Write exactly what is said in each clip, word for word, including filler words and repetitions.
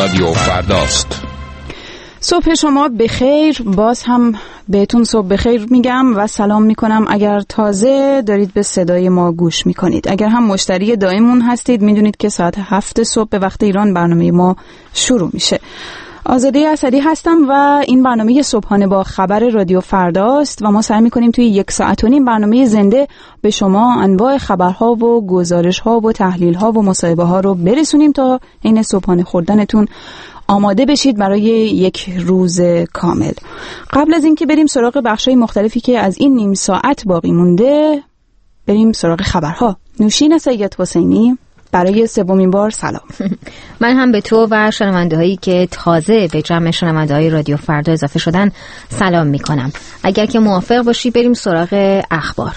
رادیو فرداست. صبح شما بخیر. باز هم بهتون صبح بخیر میگم و سلام میکنم اگر تازه دارید به صدای ما گوش میکنید. اگر هم مشتری دائمون هستید میدونید که ساعت هفت صبح به وقت ایران برنامه ما شروع میشه. آزاده اسدی هستم و این برنامه صبحانه با خبر رادیو فرداست و ما سعی میکنیم توی یک ساعت و نیم برنامه زنده به شما انواع خبرها و گزارشها و تحلیلها و مصاحبه ها رو برسونیم تا این صبحانه خوردنتون آماده بشید برای یک روز کامل. قبل از اینکه بریم سراغ بخشای مختلفی که از این نیم ساعت باقی مونده، بریم سراغ خبرها. نوشین سید حسینی، برای سومین بار سلام. من هم به تو و شنونده‌هایی که تازه به جمع شنونده‌های رادیو فردا اضافه شدن سلام می‌کنم. اگر که موافق باشی بریم سراغ اخبار.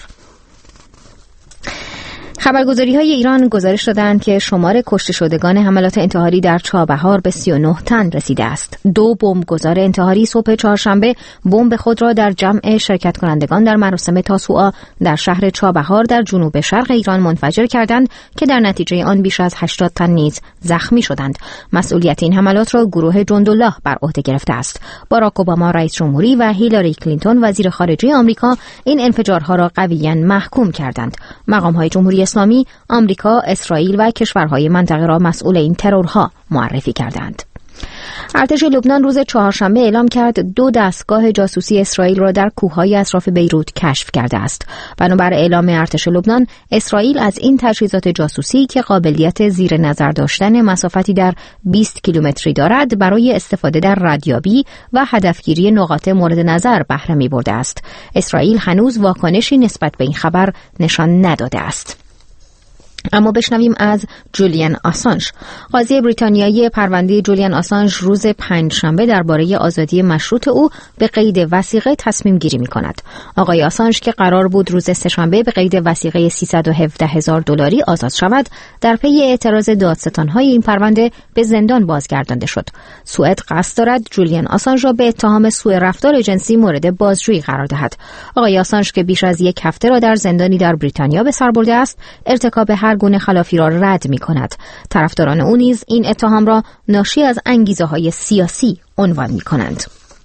خبرگزاری‌های ایران گزارش دادند که شمار کشته شدگان حملات انتحاری در چابهار به سی و نه تن رسیده است. دو بمبگذار انتحاری صبح چهارشنبه بمب خود را در جمع شرکت کنندگان در مراسم تاسوعا در شهر چابهار در جنوب شرق ایران منفجر کردند که در نتیجه آن بیش از هشتاد تن نیز زخمی شدند. مسئولیت این حملات را گروه جندالله بر عهده گرفته است. باراک اوباما رئیس جمهوری و هیلاری کلینتون وزیر خارجه آمریکا این انفجارها را قویاً محکوم کردند. مقام‌های جمهوری اسلامی، آمریکا، اسرائیل و کشورهای منطقه را مسئول این ترورها معرفی کردند. ارتش لبنان روز چهارشنبه اعلام کرد دو دستگاه جاسوسی اسرائیل را در کوههای اطراف بیروت کشف کرده است. بنابر اعلام ارتش لبنان، اسرائیل از این تجهیزات جاسوسی که قابلیت زیر نظر داشتن مسافتی در بیست کیلومتری دارد، برای استفاده در ردیابی و هدفگیری نقاط مورد نظر بهره می‌برده است. اسرائیل هنوز واکنشی نسبت به این خبر نشان نداده است. اما بشنویم از جولیان آسانژ. قاضی بریتانیایی پرونده جولیان آسانژ روز پنجشنبه درباره آزادی مشروط او به قید وثیقه تصمیم گیری می کند. آقای آسانژ که قرار بود روز سه‌شنبه به قید وثیقه سیصد و هفده هزار دلاری آزاد شود، در پی اعتراض دادستان‌های این پرونده به زندان بازگردانده شد. سوئد قصد دارد جولیان آسانژ را به اتهام سوء رفتار جنسی مورد بازجویی قرار دهد. آقای آسانژ که بیش از یک هفته را در زندانی در بریتانیا به سر برده است، ارتکاب هر گونه خلافی را رد می کند. طرفداران او نیز این اتهام را ناشی از انگیزه های سیاسی عنوان می کنند.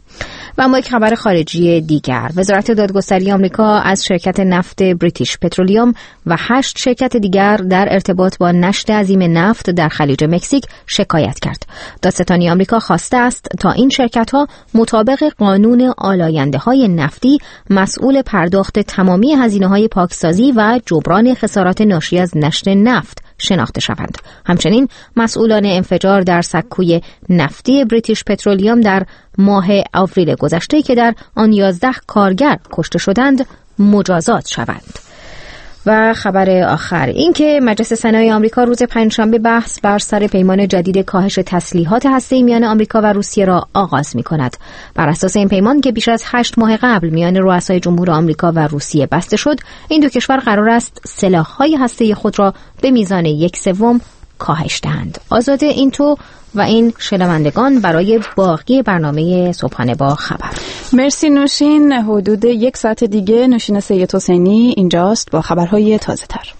و اما یک خبر خارجی دیگر. وزارت دادگستری آمریکا از شرکت نفت بریتیش پترولیوم و هشت شرکت دیگر در ارتباط با نشت عظیم نفت در خلیج مکزیک شکایت کرد. دادستانی آمریکا خواسته است تا این شرکت‌ها مطابق قانون آلاینده‌های نفتی مسئول پرداخت تمامی هزینه‌های پاکسازی و جبران خسارات ناشی از نشت نفت شناخته شوند. همچنین مسئولان انفجار در سکوی نفتی بریتیش پترولیوم در ماه آوریل گذشته که در آن یازده کارگر کشته شدند مجازات شوند. و خبر آخر این که مجلس سنای آمریکا روز پنجشنبه بحث بر سر پیمان جدید کاهش تسلیحات هسته‌ای میان آمریکا و روسیه را آغاز می‌کند. بر اساس این پیمان که بیش از هشت ماه قبل میان رؤسای جمهور آمریکا و روسیه بسته شد، این دو کشور قرار است سلاح‌های هسته‌ای خود را به میزان یک سوم کاهش دهند. آزاده این تو و این شنوندگان برای باقی برنامه صبحانه با خبر. مرسی نوشین. حدود یک ساعت دیگه نوشین سید حسینی اینجاست با خبرهای تازه تر.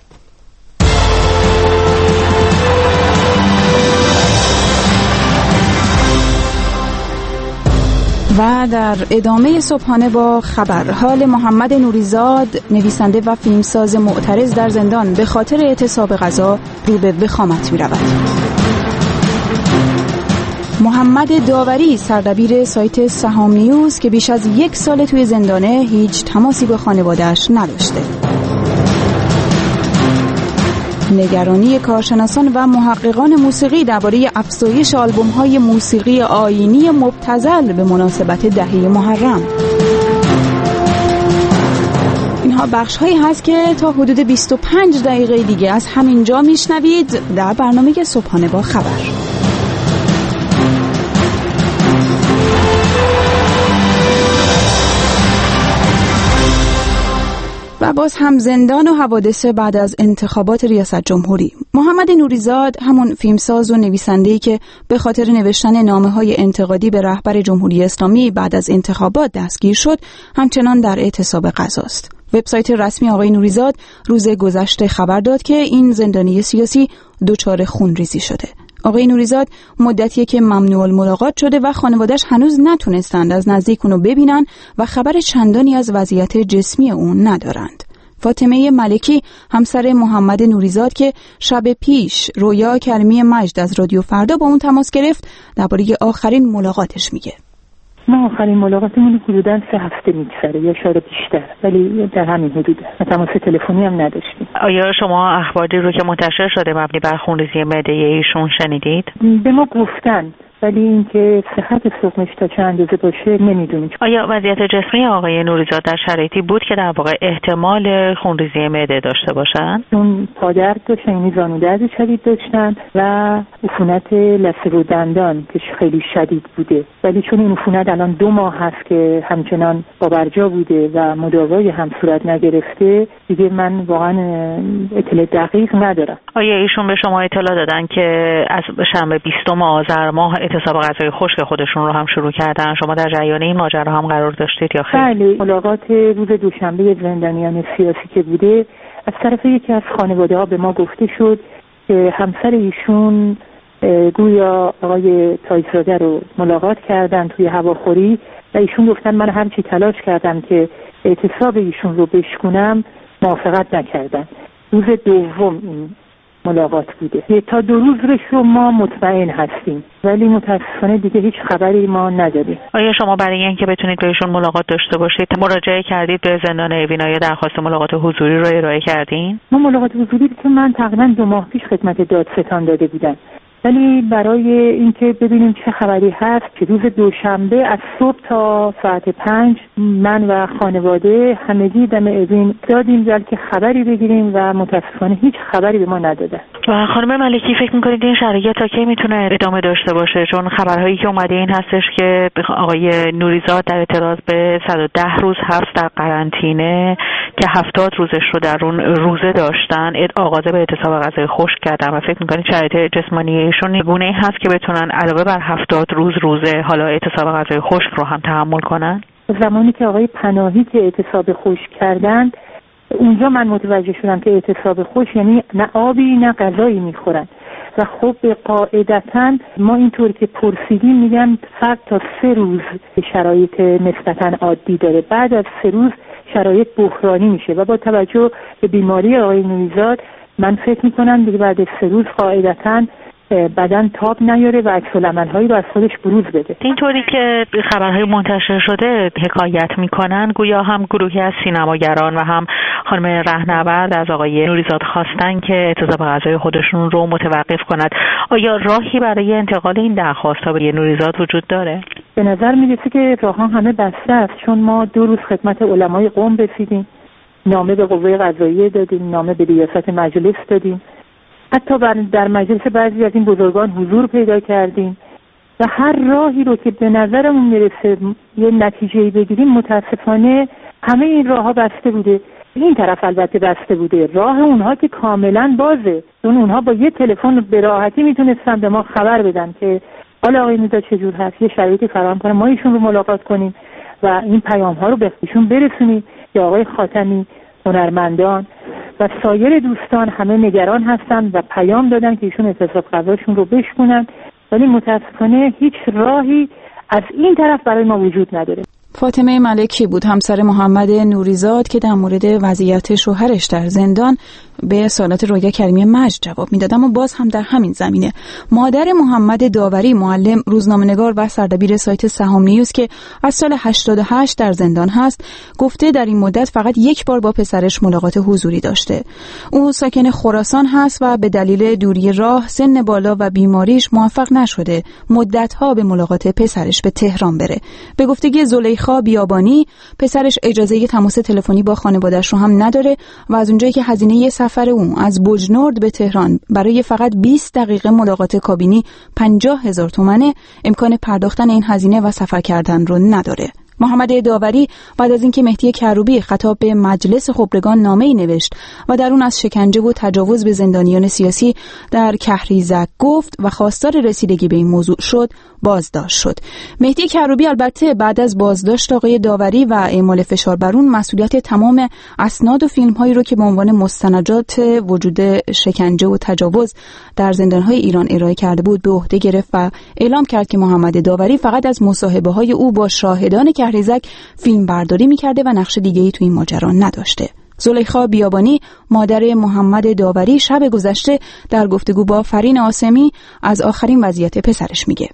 و در ادامه صبحانه با خبر، حال محمد نوریزاد نویسنده و فیلمساز معترض در زندان به خاطر اعتصاب غذا رو به وخامت می رود. محمد داوری سردبیر سایت سهام نیوز که بیش از یک سال توی زندانه هیچ تماسی با خانواده‌اش نداشته. نگرانی کارشناسان و محققان موسیقی درباره افزایش آلبوم‌های موسیقی آیینی مبتذل به مناسبت دهه محرم. اینها بخش‌هایی هست که تا حدود بیست و پنج دقیقه دیگه از همینجا میشنوید در برنامه صبحانه با خبر. و باز هم زندان و حوادث بعد از انتخابات ریاست جمهوری. محمد نوریزاد، همون فیلمساز و نویسنده‌ای که به خاطر نوشتن نامه‌های انتقادی به رهبر جمهوری اسلامی بعد از انتخابات دستگیر شد، همچنان در اعتصاب غذاست. وبسایت رسمی آقای نوریزاد روز گذشته خبر داد که این زندانی سیاسی دچار خونریزی شده. آقای نوریزاد مدتیه که ممنوع الملاقات شده و خانواده‌اش هنوز نتونستند از نزدیک اونو ببینن و خبر چندانی از وضعیت جسمی اون ندارند. فاطمه ملکی همسر محمد نوریزاد که شب پیش رویا کریمی مجد از رادیو فردا با اون تماس گرفت درباره آخرین ملاقاتش میگه. ما آخرین ملاقاتمون حدوداً سه هفته میگذره یا شاید بیشتر، ولی در همین حدوده. تماس تلفنی هم نداشتیم. آیا شما اخباری رو که منتشر شده مبنی بر خونریزی معده ایشون شنیدید؟ به ما گفتن، ولی اینکه صحت سقمش تا چه اندازه باشه نمیدونیم. آیا وضعیت جسمی آقای نوریزاد در شرایطی بود که در واقع احتمال خونریزی معده داشته باشن؟ اون پادرد داشتن، یعنی زانو درد شدید داشتن و عفونت لثه و دندان که خیلی شدید بوده، ولی چون این عفونت الان دو ماه هست که همچنان پابرجا بوده و مداوای هم صورت نگرفته، دیگه من واقعا اطلاع دقیق ندارم. آیا ایشون به شما اطلاع دادن که از شنبه بیستم آذر ماه اعتصاب غذای خشک خودشون رو هم شروع کردن؟ شما در جریان این ماجرا هم قرار داشتید یا خیر؟ بله، ملاقات روز دوشنبه زندانیان سیاسی که بوده از طرف یکی از خانواده ها به ما گفته شد که همسر ایشون گویا آقای تایزاده رو ملاقات کردن توی هواخوری و ایشون گفتن من همچی تلاش کردم که اعتصاب ایشون رو بشکنم، موافقت نکردن. روز دوم این ملاقات بوده. تا دو روز رو ما مطمئن هستیم، ولی متاسفانه دیگه هیچ خبری ما نداریم. آیا شما برای اینکه بتونید بهشون ملاقات داشته باشید مراجعه کردید به زندان اوین؟ یا درخواست ملاقات حضوری رو ارائه کردین؟ ما ملاقات حضوری که من تقریبا دو ماه پیش خدمت دادستان داده بودم، ولی برای اینکه ببینیم چه خبری هست که روز دوشنبه از صبح تا ساعت پنج من و خانواده همگی دم اوین دادیم بلکه خبری بگیریم و متاسفانه هیچ خبری به ما نداده. و خانم ملکی فکر میکنید این شرایط تا کی میتونه ادامه داشته باشه؟ چون خبرهایی که اومده این هستش که آقای نوریزاد در اعتراض به صد و ده روز حبس در قرنطینه که هفتاد روزش رو در اون روزه داشتن آغاز به اعتصاب غذای خشک کردن و فکر میکنید شرایط جسمانی ایشون گونه‌ای هست که بتونن علاوه بر هفتاد روز روزه حالا اعتصاب غذای خشک رو هم تحمل کنن؟ زمانی که آقای پناهی که اعتصاب خشک کردن اونجا من متوجه شدم که اعتصاب خشک یعنی نه آبی نه غذایی میخورن و خب قاعدتاً ما اینطور که پرسیدیم میگن فرد تا سه روز شرایط نسبتاً عادی داره، بعد از سه روز شرایط بحرانی میشه و با توجه به بیماری آقای نوریزاد من فکر میکنم دیگه بعد از سه روز قاعدتاً بدن تاب نیاره و عکس‌العمل‌هایی رو از خودش بروز بده. اینطوری که خبرهای منتشر شده حکایت میکنن گویا هم گروهی از سینماگران و هم خانم رهنورد از آقای نوریزاد خواستن که اعتصاب غذای خودشون رو متوقف کند. آیا راهی برای انتقال این درخواست‌ها به نوریزاد وجود داره؟ به نظر میرسه که راه‌ها همه بسته است، چون ما دو روز خدمت علمای قم رسیدیم، نامه به قوه قضاییه دادیم، نامه به ریاست مجلس دادیم، حتی در مجلس بعضی از این بزرگان حضور پیدا کردیم و هر راهی رو که به نظرمون میرسه یه نتیجه‌ای بگیریم متاسفانه همه این راه‌ها بسته بوده. این طرف البته بسته بوده، راه اونها که کاملا بازه، چون اونها با یه تلفن به راحتی میتونستن به ما خبر بدن که حالا آقای نوریزاد چجور هست، یه شرایطی فراهم کنه ما ایشون رو ملاقات کنیم و این پیام‌ها رو به ایشون برسونیم. یا آقای خاتمی، هنرمندان و سایر دوستان همه نگران هستن و پیام دادن که ایشون اعتصاب غذاشون رو بشکنن، ولی متاسفانه هیچ راهی از این طرف برای ما وجود نداره. فاطمه ملکی بود همسر محمد نوریزاد که در مورد وضعیت شوهرش در زندان به سوالات رویا کریمی مجد جواب میداد. اما باز هم در همین زمینه مادر محمد داوری، معلم، روزنامه‌نگار و سردبیر سایت سهام نیوز که از سال هشتاد و هشت در زندان هست، گفته در این مدت فقط یک بار با پسرش ملاقات حضوری داشته. او ساکن خراسان هست و به دلیل دوری راه، سن بالا و بیماریش موفق نشده مدت‌ها به ملاقات پسرش به تهران بره. به گفتگی زلیخا بیابانی، پسرش اجازه تماس تلفنی با خانواده‌اش رو هم نداره و از اونجایی که هزینه سفر اون از بوجنورد به تهران برای فقط بیست دقیقه ملاقات کابینی پنجاه هزار تومنه، امکان پرداختن این هزینه و سفر کردن رو نداره. محمد داوری بعد از اینکه مهدی کروبی خطاب به مجلس خبرگان نامه‌ای نوشت و در اون از شکنجه و تجاوز به زندانیان سیاسی در کهریزک گفت و خواستار رسیدگی به این موضوع شد، بازداشت شد. مهدی کروبی البته بعد از بازداشت آقای داوری و اعمال فشار بر اون مسئولیت تمام اسناد و فیلم‌هایی رو که به عنوان مستندات وجود شکنجه و تجاوز در زندان‌های ایران ارائه کرده بود به عهده گرفت و اعلام کرد که محمد داوری فقط از مصاحبه‌های او با شاهدان کهریزک فیلم برداری می‌کرده و نقش دیگه‌ای تو این ماجرا نداشته. زلیخا بیابانی مادر محمد داوری شب گذشته در گفتگو با فرین آسمی از آخرین وضعیت پسرش میگه.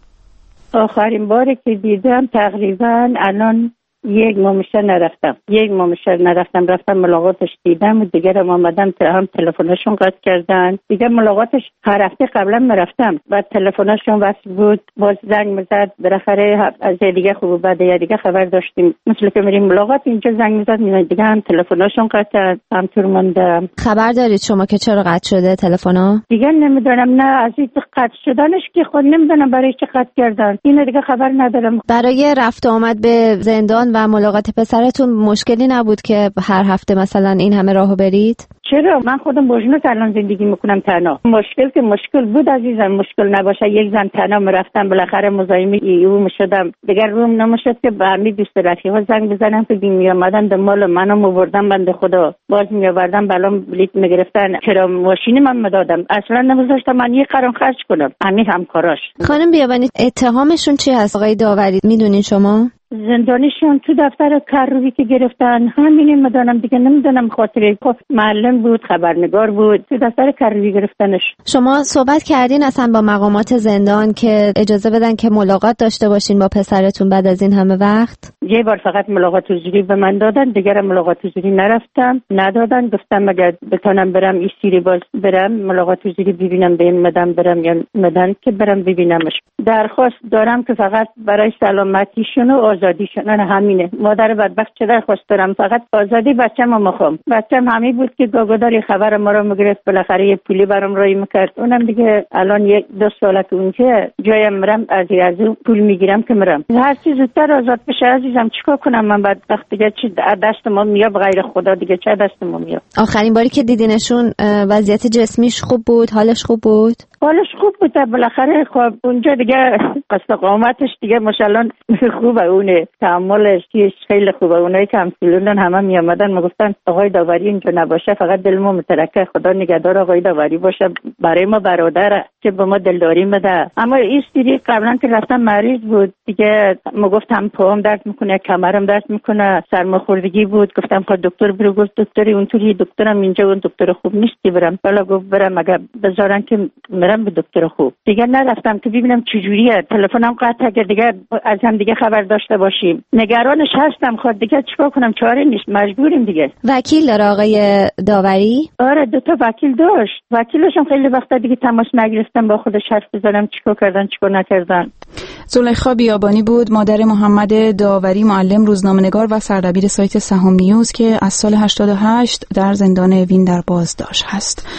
آخرین باری که دیدم تقریبا الان یک ماه نرفتم یک ماه نرفتم رفتم ملاقاتش دیدم و دیگه هم آمدم هم تلفنشون قطع کردن دیگه ملاقاتش هر هفته قبلا میرفتم بعد تلفنشون وصل بود باز زنگ میزد بالاخره از دیگه خوب بعد یا دیگه خبر داشتیم مثل که میریم ملاقات اینجا زنگ میزد میاد دیگه هم تلفنشون قطع هم طور موندم. خبر دارید شما که چرا قطع شده تلفنا؟ دیگه نمیدونم نه از این قطع شدنش که خود نمیدونم برای چه قطع کردن اینو دیگه خبر ندارم. برای رفت آمد به زندان و ملاقات پسرتون مشکلی نبود که هر هفته مثلا این همه راهو برید؟ چرا من خودم بوجنوس الان زندگی میکنم تنها. مشکل که مشکل بود عزیزم مشکل نباشه یک زن تنها میرفتم بالاخره مزاحم ایو میشدم دیگه روم نمیشد که به همین دوست رفیقا زنگ بزنم که بیم میامدن دنبال منو آوردن بنده خدا باز میآوردن بلام بلیط میگرفتن چرا ماشین من میدادم اصلا نمیذاشتم من یک قرن خرج کنم همین همکاراش. خانم بیابانی اتهامشون چی هست آقای داوری میدونین شما؟ زندانیشون تو دفتر کروبی که گرفتن همینی میدونم دیگه نمیدونم خاطر معلم بود خبرنگار بود تو دفتر کروبی گرفتنش. شما صحبت کردین اصلا با مقامات زندان که اجازه بدن که ملاقات داشته باشین با پسرتون بعد از این همه وقت؟ یه بار فقط ملاقات حضوری به من دادن دیگه ملاقات حضوری نرفتم ندادن گفتم اگر بتونم برم این سری باز برم ملاقات حضوری ببینم به این مدام برم یا مدام که برم ببینمش. درخواست دارم که فقط برای سلامتیشون و آزادیشون همینه. مادر بدبخت چه درخواست دارم فقط آزادی بچه‌مو میخوام. بچه‌م همین بود که گاگوداری خبر ما رو میگرفت بالاخره یه پولی برام رای میکرد اونم دیگه الان یک دو ساله که اونجا جایم میرم از از پول میگیرم که میرم هر چیز زودتر آزاد بشه عزیزم چیکار کنم من بدبخت دیگه چی دست ما میاد غیر خدا دیگه چه دست ما میاد. آخرین باری که دیدینشون وضعیت جسمیش خوب بود حالش خوب بود؟ حالش خوب بود بالاخره خب اونجا دیگه استقامتش دیگه ماشاءالله خوبه اونه تعاملش خیلی خوبه اونایی که همسلولن همه می اومدن میگفتن آقای داوری اینجا نباشه فقط دلمو مترکه خدا نگهدار آقای داوری باشه برای ما برادره که به ما دلداری میده. اما این سری قبلا که رفتم مریض بود دیگه میگفتم پاهم درد میکنه کمرم درد میکنه سرماخوردگی بود گفتم خب دکتر برو گفت دکتری اونطوری دکترم اینجا اون دکتر خوب نیستی برم بالا گفت برم اگه بذارن که برم به دکتر خوب دیگه نرفتم که ببینم چه جوریه تلفنم قطع کرد دیگه از هم دیگه خبر داشته باشیم نگرانش هستم خود دیگه چیکار کنم چاره نیست مجبوریم دیگه. وکیل داره آقای داوری؟ آره دو تا وکیل داشت وکیلشون خیلی وقتا دیگه تماس نگرفتم با خودش حرف بزنم چیکار کردن چیکار نکردن. زلیخا بیابانی بود مادر محمد داوری معلم روزنامه‌نگار و سردبیر سایت سهام نیوز که از سال هشتاد و هشت در زندان وین در بازداشت هست.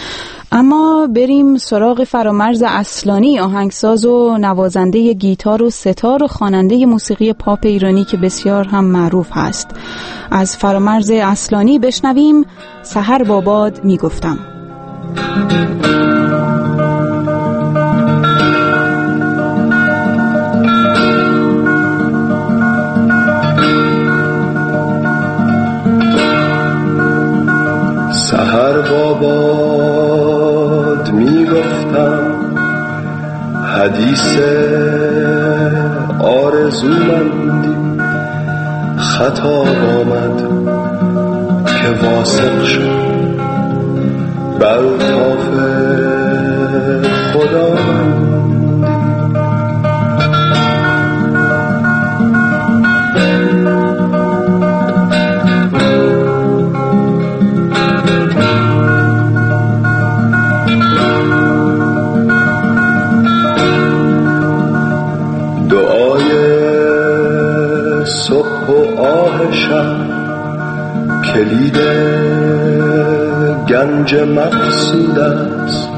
اما بریم سراغ فرامرز اصلانی آهنگساز و نوازنده گیتار و ستار و خواننده موسیقی پاپ ایرانی که بسیار هم معروف هست. از فرامرز اصلانی بشنویم سحر با باد میگفتم. سحر با باد میگفتم حدیث آرزومندی خطاب آمد که واثق شد بر طاف خداوندی. کلید گنج مقصود است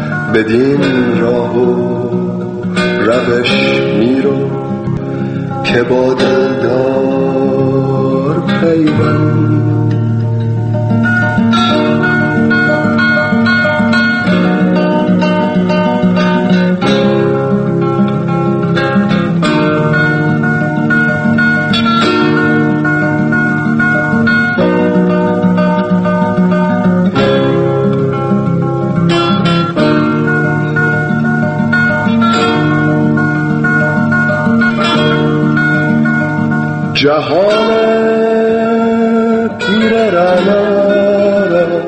بدین راه و روش میرو که با دلدار پیوند. جهان پیر رنا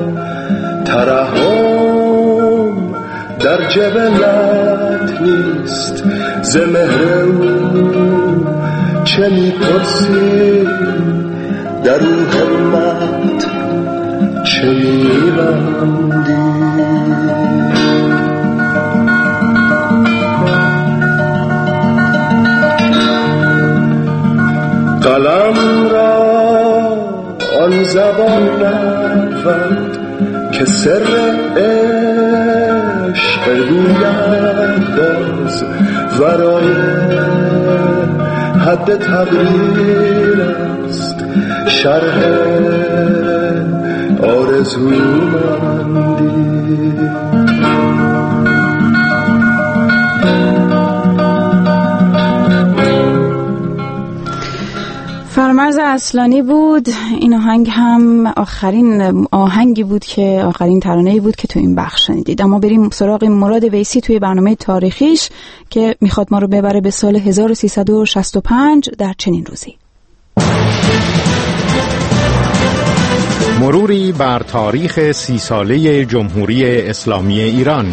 ترحم در جبلت نیست، ز مهر او چه می‌پرسی، در او همت چه می‌بندی. قلم را آن زبان نبود که سر عشق گوید باز، ورای حد تقریر است شرح آرزومندی. فرامرز اصلانی بود. این آهنگ هم آخرین آهنگی بود که آخرین ترانه‌ای بود که تو این بخش شنیدید. اما بریم سراغ مراد ویسی توی برنامه تاریخیش که میخواد ما رو ببره به سال هزار و سیصد و شصت و پنج در چنین روزی. مروری بر تاریخ سی ساله جمهوری اسلامی ایران.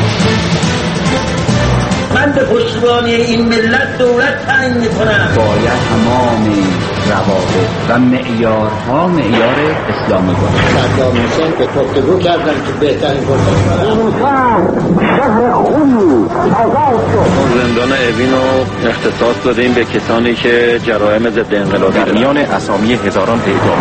من به پشتیبانی این ملت دولت تعیین می‌کنم. باید تمام روابط و معیارها معیار اسلامی باشه. صدام حسین به گفتگو کردن که بهترین فرصت این شهر خونی آزاد شد. زندان اوین رو اختصاص دادیم به کسانی که جرایم ضد انقلابی در میان اسامی هزاران پیدا.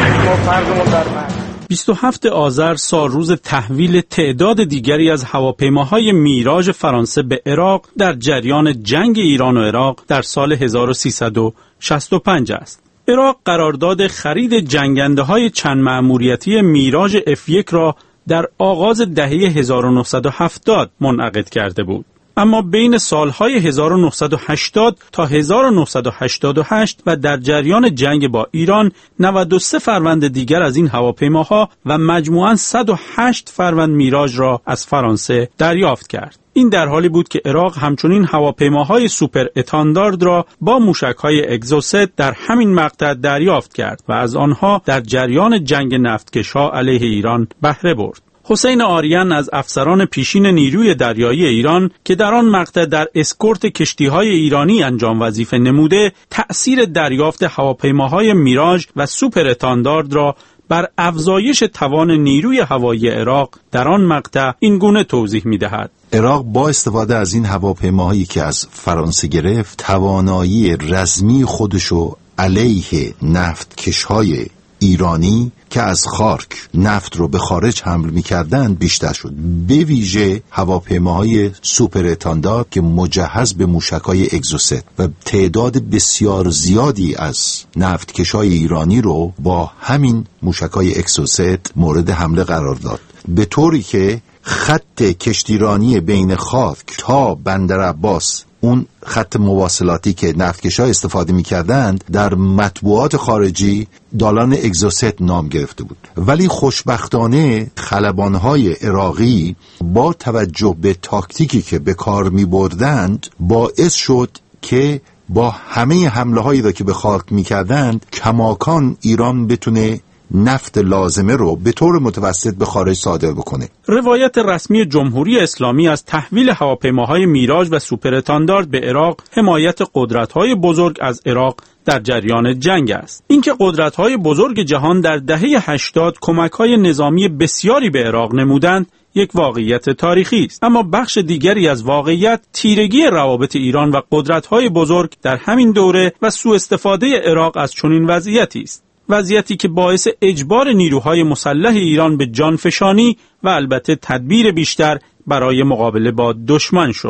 بیست و هفتم آذر سالروز تحویل تعداد دیگری از هواپیماهای میراژ فرانسه به عراق در جریان جنگ ایران و عراق در سال هزار و سیصد و شصت و پنج است. عراق قرارداد خرید جنگنده‌های چند مأموریتی میراژ اف یک را در آغاز دهه هزار و نهصد و هفتاد منعقد کرده بود. اما بین سالهای هزار و نهصد و هشتاد تا هزار و نهصد و هشتاد و هشت و در جریان جنگ با ایران نود و سه فروند دیگر از این هواپیماها و مجموعاً صد و هشت فروند میراژ را از فرانسه دریافت کرد. این در حالی بود که عراق همچنین هواپیماهای سوپر اتاندارد را با موشک‌های اگزوست در همین مقطع دریافت کرد و از آنها در جریان جنگ نفتکش‌ها علیه ایران بهره برد. حسین آریان از افسران پیشین نیروی دریایی ایران که در آن مقطع در اسکورت کشتی‌های ایرانی انجام وظیفه نموده، تأثیر دریافت هواپیماهای میراژ و سوپر اتاندارد را بر افزایش توان نیروی هوایی عراق در آن مقطع این گونه توضیح می‌دهد. عراق با استفاده از این هواپیماهایی که از فرانسه گرفت، توانایی رزمی خودشو علیه نفتکش‌های ایرانی که از خارک نفت رو به خارج حمل می‌کردند بیشتر شد. به ویژه هواپیماهای سوپر اتاندارد که مجهز به موشک‌های اگزوست و تعداد بسیار زیادی از نفتکش‌های ایرانی رو با همین موشک‌های اگزوست مورد حمله قرار داد، به طوری که خط کشتیرانی بین خارک تا بندر عباس، اون خط مواصلاتی که نفتکش‌ها استفاده می‌کردند، در مطبوعات خارجی دالان اگزوست نام گرفته بود. ولی خوشبختانه خلبان‌های عراقی با توجه به تاکتیکی که به کار می‌بردند باعث شد که با همه حمله‌هایی را که به خارک می‌کردند کماکان ایران بتونه نفت لازمه رو به طور متوسط به خارج صادر بکنه. روایت رسمی جمهوری اسلامی از تحویل هواپیماهای میراژ و سوپر اتاندارد به عراق حمایت قدرت‌های بزرگ از عراق در جریان جنگ است. اینکه قدرت‌های بزرگ جهان در دهه هشتاد کمک‌های نظامی بسیاری به عراق نمودند یک واقعیت تاریخی است، اما بخش دیگری از واقعیت تیرگی روابط ایران و قدرت‌های بزرگ در همین دوره و سوء استفاده عراق از چنین وضعیتی است. وضعیتی که باعث اجبار نیروهای مسلح ایران به جانفشانی و البته تدبیر بیشتر برای مقابله با دشمن شد.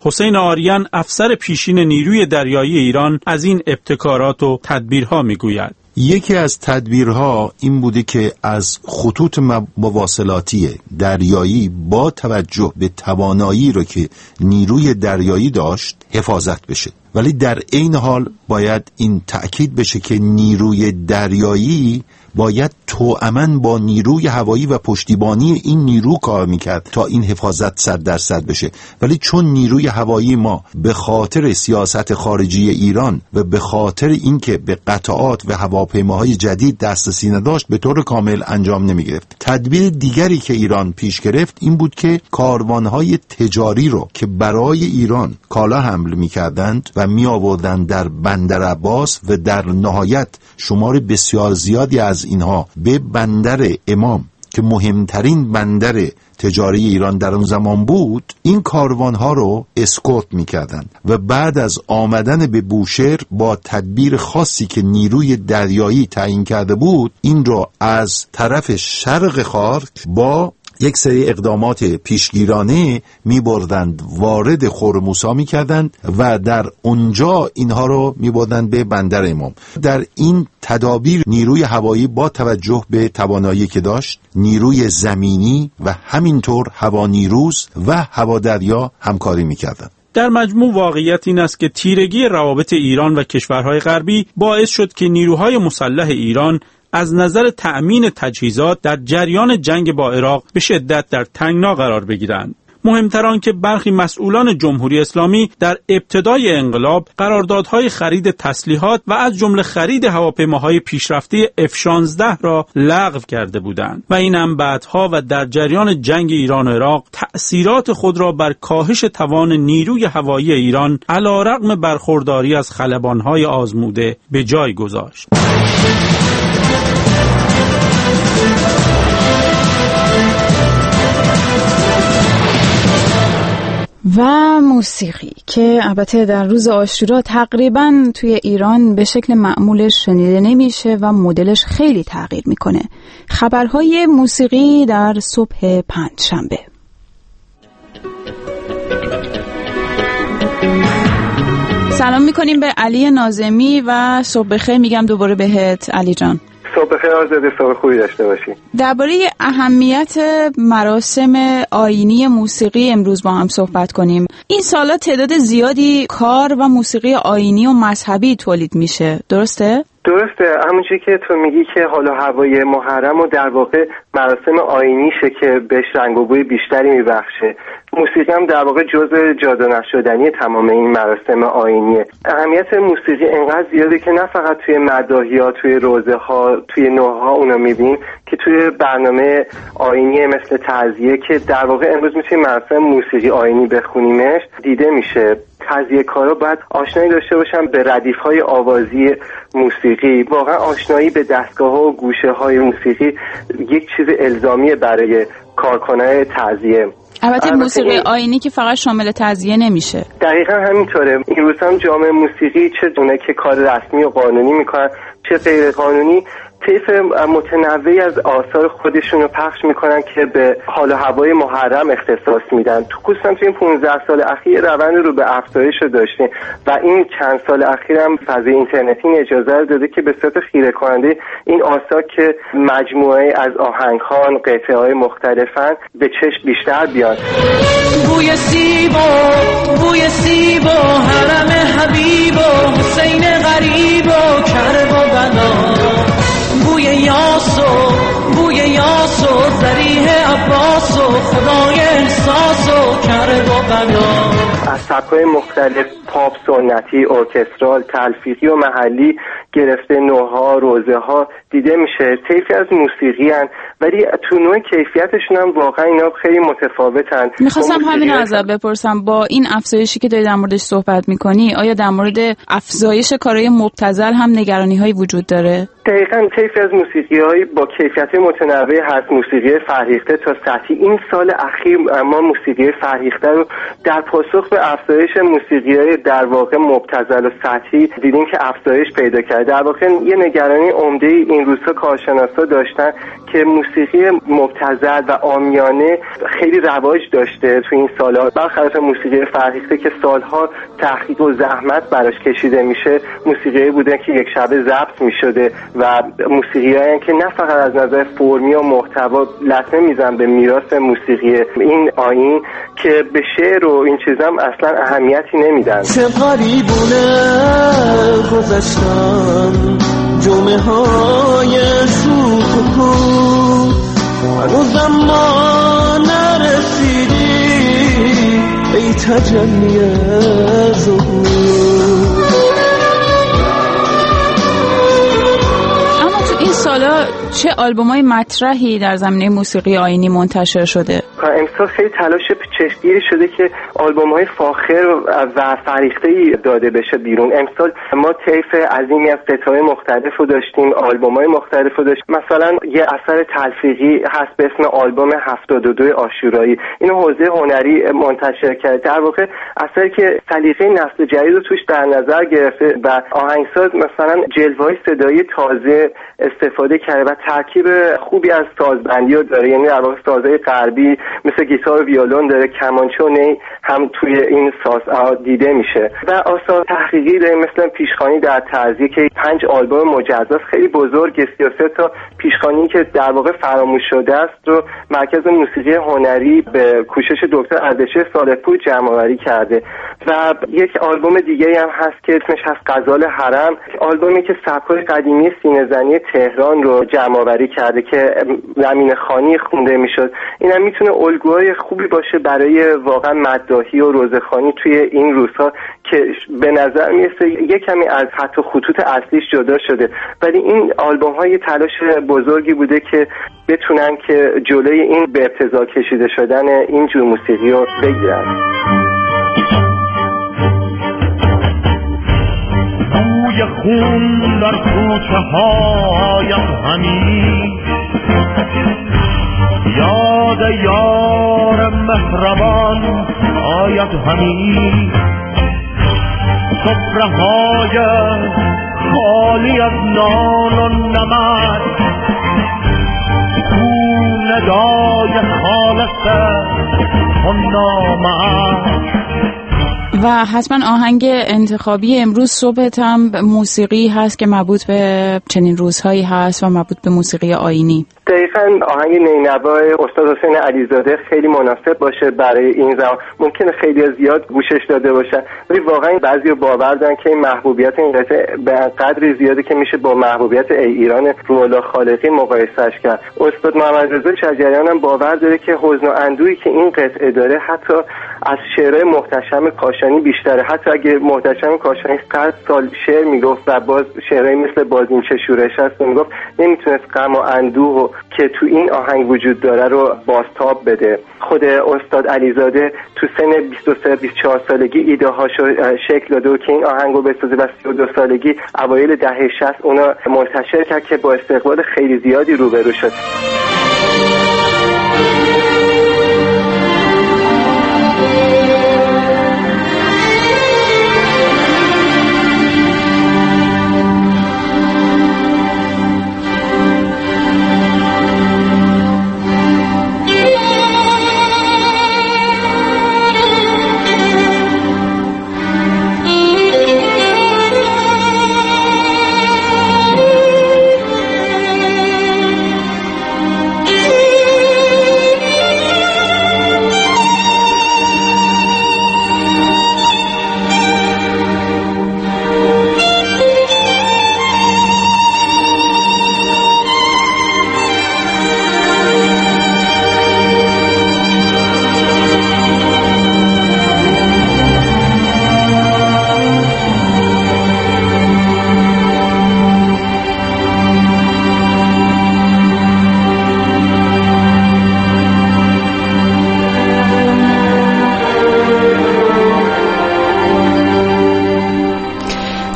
حسین آریان افسر پیشین نیروی دریایی ایران از این ابتکارات و تدبیرها میگوید. یکی از تدبیرها این بوده که از خطوط مواصلاتی دریایی با توجه به توانایی رو که نیروی دریایی داشت حفاظت بشه، ولی در عین حال باید این تأکید بشه که نیروی دریایی باید توأماً با نیروی هوایی و پشتیبانی این نیرو کار میکرد تا این حفاظت صد درصد بشه. ولی چون نیروی هوایی ما به خاطر سیاست خارجی ایران و به خاطر اینکه به قطعات و هواپیماهای جدید دسترسی نداشت به طور کامل انجام نمیگرفت. تدبیر دیگری که ایران پیش گرفت این بود که کاروانهای تجاری رو که برای ایران کالا حمل میکردند و میآوردند در بندر عباس و در نهایت شمار بسیار زیادی از اینها به بندر امام که مهمترین بندر تجاری ایران در اون زمان بود، این کاروانها رو اسکورت میکردن و بعد از آمدن به بوشهر با تدبیر خاصی که نیروی دریایی تعیین کرده بود این رو از طرف شرق خارک با یک سری اقدامات پیشگیرانه می بردند وارد خرموسا می کردند و در اونجا اینها رو می بردند به بندر امام. در این تدابیر نیروی هوایی با توجه به توانایی که داشت، نیروی زمینی و همینطور هوانیروز و هوادریا همکاری می کردند. در مجموع واقعیت این است که تیرگی روابط ایران و کشورهای غربی باعث شد که نیروهای مسلح ایران از نظر تأمین تجهیزات در جریان جنگ با عراق به شدت در تنگنا قرار بگیرند. مهمتر آن که برخی مسئولان جمهوری اسلامی در ابتدای انقلاب قراردادهای خرید تسلیحات و از جمله خرید هواپیماهای پیشرفته اف شانزده را لغو کرده بودند و این هم بعدها و در جریان جنگ ایران و عراق تأثیرات خود را بر کاهش توان نیروی هوایی ایران علیرغم برخورداری از خلبانهای آزموده به جای گذاشت. و موسیقی که البته در روز عاشورا تقریباً توی ایران به شکل معمولش شنیده نمیشه و مدلش خیلی تغییر میکنه. خبرهای موسیقی در صبح پنجشنبه. سلام میکنیم به علی ناظمی و صبح بخیر میگم دوباره بهت علی جان. صبح بخیر آزاده، صبح خوبی داشته باشی. درباره اهمیت مراسم آیینی موسیقی امروز با هم صحبت کنیم. این سالا تعداد زیادی کار و موسیقی آیینی و مذهبی تولید میشه، درسته؟ درسته، همونجوری که تو میگی که حال و هوای محرم و در واقع مراسم آیینیشه که بهش رنگ و بوی بیشتری میبخشه. موسیقی هم در واقع جزء جا نشدنی تمام این مراسم آیینیه. اهمیت موسیقی انقدر زیاده که نه فقط توی مداحی ها، توی روزه ها، توی نوحه ها اونو میبینیم که توی برنامه آیینی مثل تعزیه که در واقع امروز میتونیم مراسم موسیقی آیینی بخونیمش دیده میشه. تعزیه کارا باید آشنایی داشته باشن به ردیف‌های آوازی موسیقی. واقعا آشنایی به دستگاه‌ها و گوشه‌های موسیقی یک چیز الزامیه برای کارکنان تعزیه. البته موسیقی آیینی که فقط شامل تعزیه نمیشه. دقیقاً همینطوره. این روز هم جامعه موسیقی چه دونه که کار رسمی و قانونی میکنن چه غیر قانونی طیف متنوعی از آثار خودشون رو پخش میکنن که به حال و هوای محرم اختصاص میدن. تو خصوصا تو این پانزده سال اخیر روند رو به افزایش رو داشتیم و این چند سال اخیر هم فضای اینترنتی این اجازه رو داده که به صورت خیره کننده این آثار که مجموعه از آهنگ‌ها قطعه های مختلفن به چشم بیشتر بیاد. بوی سیب و بوی سیب و حرم حبیب و حسین غریب و کرب و بنا، بوی یاسو بوی یاسو ذریح عباس و خدای احساس و کرب و بنا. از سبک‌های مختلف پاپ، سنتی، ارکسترال، تلفیقی و محلی گرفته نوها، روزه ها دیده میشه. طیفی از موسیقی هن ولی تو نوع کیفیتشون هم واقعا اینا خیلی متفاوتن. میخواستم همین رو ازت بپرسم، با این افزایشی که داری در موردش صحبت میکنی آیا در مورد افزایش کارهای مبتذل هم نگرانی هایی وجود داره؟ دقیقاً طیفی از موسیقی هایی با کیفیت متنوعی هست، موسیقی فرهیخته تا سطحی. این سال اخیر ما موسیقی فرهیخته رو در پاسخ به افزایش موسیقی های در واقع مبتذل و سطحی دیدیم که افزایش پیدا کرد. بیشتر. در واقع یه نگرانی عمده این روزها کارشناسا داشتن که موسیقی مبتذل و عامیانه خیلی رواج داشته تو این سال‌ها، برخلاف موسیقی فرهیخته که سالها تحقیق و زحمت براش کشیده میشه. موسیقی بوده که یک شبه ضبط میشده و موسیقیایی که نه فقط از نظر فرمی و محتوا لطمه میزن به میراث موسیقی این آیین که به شعر و این چیزام اصلا اهمیتی نمیدن. چه غریبونه گذشتن جمعه های شوخ و کور، هنوزم ما نرسیدی ای تجلی ظهور. سالا چه آلبومای مطرحی در زمینه موسیقی آیینی منتشر شده؟ امسال خیلی تلاش چشمگیری شده که آلبوم‌های فاخر و فریخته‌ای داده بشه بیرون. امسال ما طیف عظیمی از قطعه‌های مختلف رو داشتیم، آلبوم‌های مختلف رو داشتیم. مثلا یه اثر تلفیقی هست به اسم آلبوم هفتاد و دو عاشورایی. اینو حوزه هنری منتشر کرده. در واقع اثری که سلیقه نسل جدید رو توش در نظر گرفته و آهنگساز مثلا جلوه‌های صدایی تازه استفاده کرده و ترکیب خوبی از سازبندی رو داره. یعنی در واقع سازهای غربی مثل گیتار و ویولون داره، کمانچه و نی هم توی این سازها دیده میشه و آثار تحقیقی داره مثل پیشخوانی در تعزیه که پنج آلبوم مجزا خیلی بزرگ، سی و سه تا پیشخوانی که در واقع فراموش شده است رو مرکز موسیقی هنری به کوشش دکتر اردشیر صالح‌پور جمع‌آوری کرده. و یک آلبوم دیگه هم هست که اسمش هست غزال حرم، آلبومی که سبک‌های قدیمی سینه‌زنی تهران رو جمع‌آوری کرده که زمین خانی خونده میشد. اینم میتونه الگوهای خوبی باشه برای واقعا مداحی و روزخوانی توی این روزها که به نظر میرسه یک کمی از خط و خطوط اصلیش جدا شده، ولی این آلبوم های تلاش بزرگی بوده که بتونن که جلوی این به ابتذال کشیده شدن این جور موسیقی رو بگیرن. بوی خون در کوچه هایم همی، یاد یار مهربان آید همی، سفره های خالی از نان و نمک، تو ندای خالص نامک. و حتما آهنگ انتخابی امروز صبحت هم موسیقی هست که مربوط به چنین روزهایی هست و مربوط به موسیقی آیینی. دقیقاً آهنگ نینوای استاد حسین علیزاده خیلی مناسب باشه برای این زمان. ممکنه خیلی زیاد گوشش داده باشن ولی واقعا بعضی باور دارن که این محبوبیت این قطعه به قدری زیاده که میشه با محبوبیت ای ایران روح الله خالقی مقایسهش کرد. استاد محمد رضا شجریان هم باور داره که حزن و اندوهی که این قطعه داره حتی از شعر محتشم کاشانی بیشتره. حتی اگه محتشم کاشانی صد سال شعر میگفت و باز شعرهایی مثل بازین چه شورش هست میگفت، نمیتونست غم و اندوه که تو این آهنگ وجود داره رو بازتاب بده. خود استاد علیزاده تو سن بیست و سه بیست و چهار سالگی ایده هاشو شکل داده و که این آهنگ رو بسازه و سی و دو سالگی اوایل دهه شصت اونا منتشر کرد که با استقبال خیلی زیادی روبرو شد.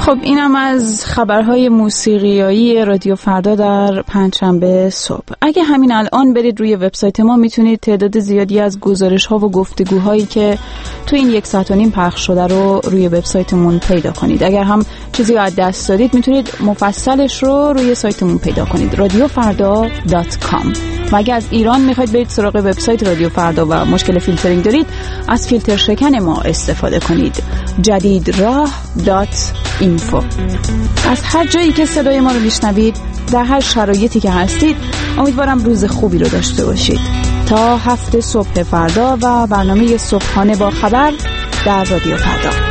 خب اینم از خبرهای موسیقیایی رادیو فردا در پنجشنبه صبح. اگه همین الان برید روی وبسایت ما میتونید تعداد زیادی از گزارش‌ها و گفتگوهایی که تو این یک ساعت و نیم پخش شده رو روی وبسایتمون پیدا کنید. اگر هم چیزی رو از دست دادید میتونید مفصلش رو روی سایتمون پیدا کنید رادیو فردا دات کام. و اگه از ایران میخواید برید سراغ وبسایت رادیو فردا و مشکل فیلترینگ دارید از فیلتر شکن ما استفاده کنید جدید راه دات اینفو. از هر جایی که صدای ما رو میشنوید در هر شرایطی که هستید امیدوارم روز خوبی رو داشته باشید. تا هفته صبح فردا و برنامه صبحانه با خبر در رادیو فردا.